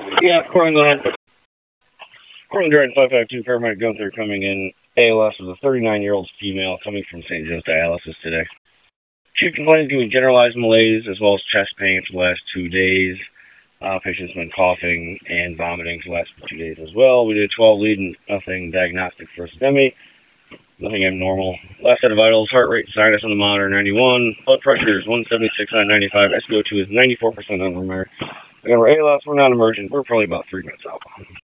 Yeah, Corwin, go ahead. Corwin Dryden 552, paramedic Gunther coming in. ALS was a 39-year-old female coming from St. Joe's dialysis today. Chief complaint is giving generalized malaise as well as chest pain for the last 2 days. Patient's been coughing and vomiting for the last 2 days as well. We did 12 lead and nothing diagnostic for STEMI. Nothing abnormal. Last set of vitals, heart rate, sinus on the monitor, 91. Blood pressure is 176/95. SpO2 is 94% unremarked. Again, we're ALS, we're not emergent. We're probably about 3 minutes out.